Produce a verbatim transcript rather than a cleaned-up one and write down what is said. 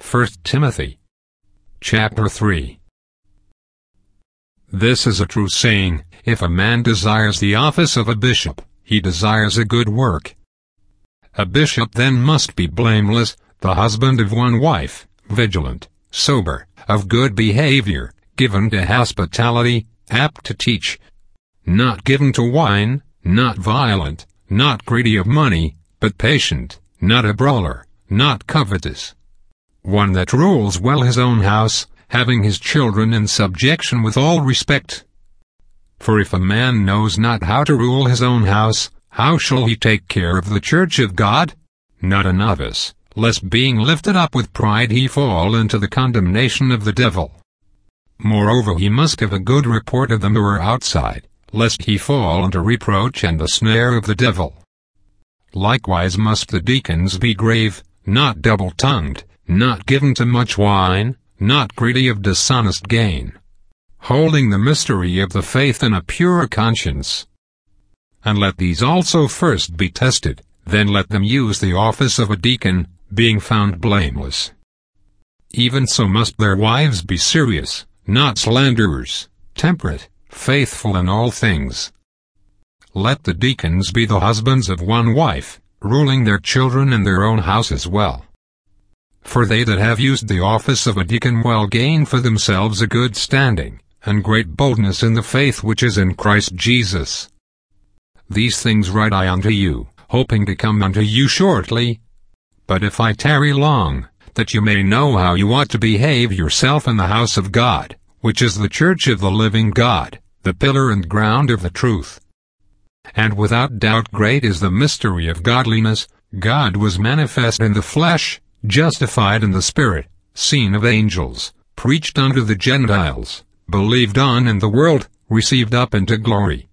First Timothy chapter three. This is a true saying, if a man desires the office of a bishop, he desires a good work. A bishop then must be blameless, the husband of one wife, vigilant, sober, of good behavior, given to hospitality, apt to teach, not given to wine, not violent, not greedy of money, but patient, not a brawler, not covetous. One that rules well his own house, having his children in subjection with all respect. For if a man knows not how to rule his own house, how shall he take care of the church of God? Not a novice, lest being lifted up with pride he fall into the condemnation of the devil. Moreover, he must have a good report of them who are outside, lest he fall into reproach and the snare of the devil. Likewise must the deacons be grave, not double-tongued, not given to much wine, not greedy of dishonest gain, holding the mystery of the faith in a pure conscience. And let these also first be tested, then let them use the office of a deacon, being found blameless. Even so must their wives be serious, not slanderers, temperate, faithful in all things. Let the deacons be the husbands of one wife, ruling their children and their own houses well. For they that have used the office of a deacon well gain for themselves a good standing, and great boldness in the faith which is in Christ Jesus. These things write I unto you, hoping to come unto you shortly. But if I tarry long, that you may know how you ought to behave yourself in the house of God, which is the church of the living God, the pillar and ground of the truth. And without doubt great is the mystery of godliness, God was manifest in the flesh, justified in the Spirit, seen of angels, preached unto the Gentiles, believed on in the world, received up into glory.